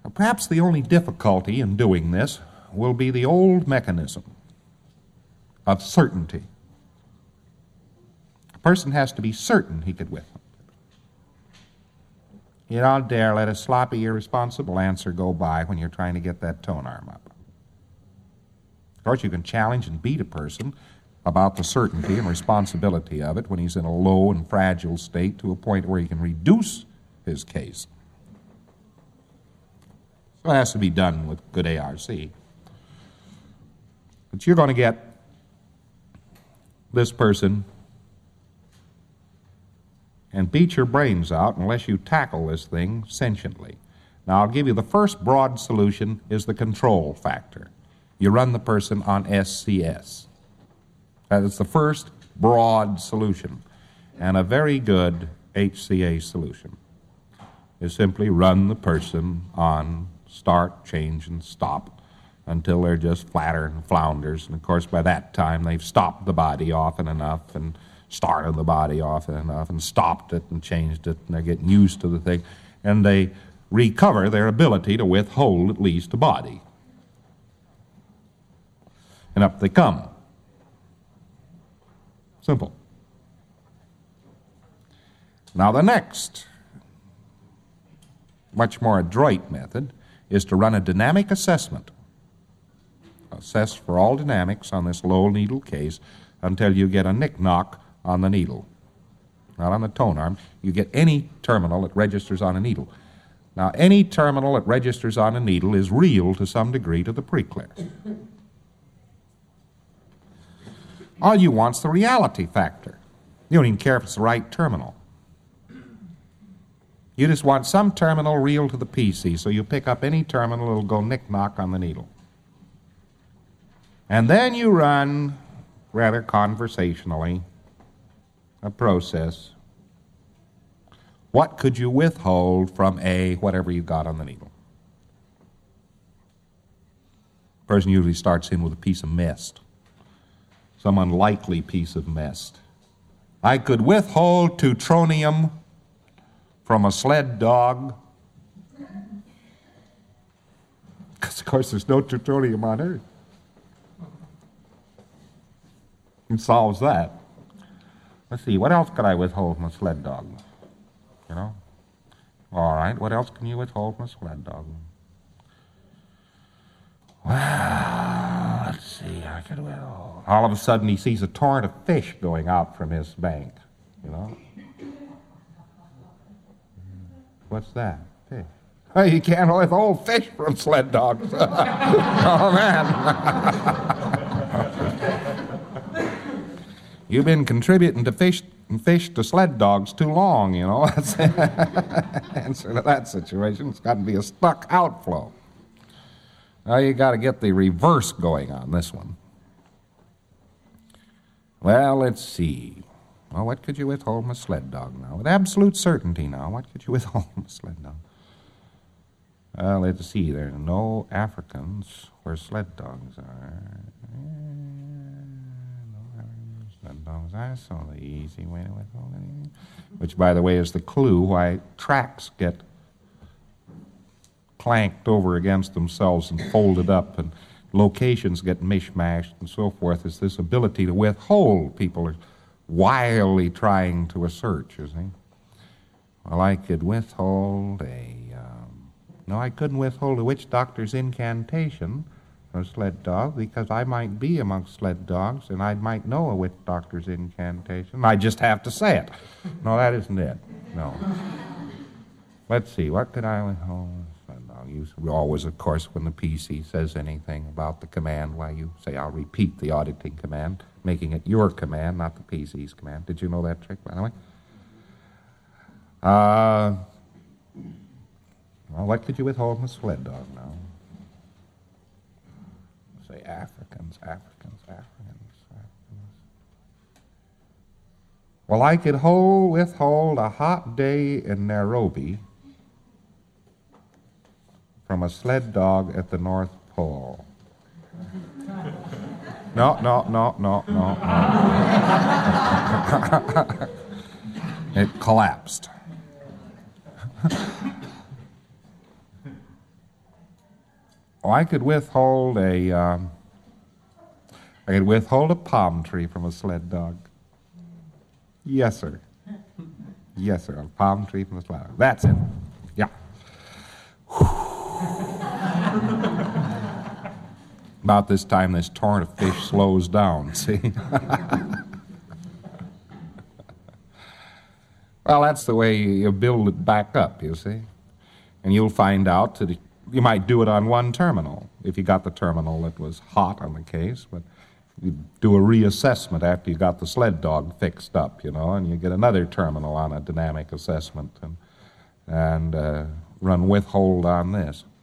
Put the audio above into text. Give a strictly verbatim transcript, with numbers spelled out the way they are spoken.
Perhaps the only difficulty in doing this will be the old mechanism of certainty. A person has to be certain he could withhold. You don't dare let a sloppy, irresponsible answer go by when you're trying to get that tone arm up. Of course, you can challenge and beat a person about the certainty and responsibility of it when he's in a low and fragile state to a point where he can reduce his case. So it has to be done with good A R C. But you're going to get this person and beat your brains out unless you tackle this thing sentiently. Now, I'll give you the first broad solution is the control factor. You run the person on S C S. That is the first broad solution. And a very good H C A solution is simply run the person on start, change, and stop until they're just flatter and flounders. And, of course, by that time, they've stopped the body often enough and started the body often enough and stopped it and changed it, and they're getting used to the thing, and they recover their ability to withhold at least a body. And up they come. Simple. Now the next, much more adroit method is to run a dynamic assessment. Assess for all dynamics on this low needle case until you get a nick-knock on the needle. Not on the tone arm. You get any terminal that registers on a needle. Now, any terminal that registers on a needle is real to some degree to the preclear. All you want's the reality factor. You don't even care if it's the right terminal. You just want some terminal real to the P C, so you pick up any terminal that'll go nick-knock on the needle. And then you run, rather conversationally, a process. What could you withhold from a whatever you got on the needle? The person usually starts in with a piece of mist, some unlikely piece of mist. I could withhold teutronium from a sled dog, because of course there's no teutronium on Earth. It solves that. Let's see, what else could I withhold from a sled dog? You know? All right, what else can you withhold from a sled dog? Well, let's see, I could withhold. All of a sudden he sees a torrent of fish going out from his bank, you know? What's that? Fish. Hey, you can't withhold fish from sled dogs. Oh, man. You've been contributing to fish fish to sled dogs too long, you know. That's the answer to that situation. It's got to be a stuck outflow. Now you got to get the reverse going on this one. Well, let's see. Well, what could you withhold from a sled dog now? With absolute certainty now, what could you withhold from a sled dog? Well, let's see. There are no Africans where sled dogs are. Sled dogs are so the easy way to withhold anything. Which, by the way, is the clue why tracks get clanked over against themselves and folded up, and locations get mishmashed and so forth, is this ability to withhold. People are wildly trying to assert, you see. Well, I could withhold a... Um, no, I couldn't withhold a witch doctor's incantation from a sled dog because I might be amongst sled dogs and I might know a witch doctor's incantation. I just have to say it. No, that isn't it. No. Let's see, what could I withhold? You always, of course, when the P C says anything about the command, why you say, I'll repeat the auditing command, making it your command, not the P C's command. Did you know that trick, by the way? Uh, well, what could you withhold from a sled dog now? Say Africans, Africans, Africans, Africans. Well, I could hold, withhold a hot day in Nairobi from a sled dog at the North Pole. No, no, no, no, no, no. It collapsed. Oh, I could withhold a, um, I could withhold a palm tree from a sled dog. Yes, sir. Yes, sir. A palm tree from a sled dog. That's it. Yeah. About this time, this torrent of fish slows down, see? Well, that's the way you build it back up, you see. And you'll find out that you might do it on one terminal, if you got the terminal that was hot on the case, but you do a reassessment after you got the sled dog fixed up, you know, and you get another terminal on a dynamic assessment and, and uh, run withhold on this.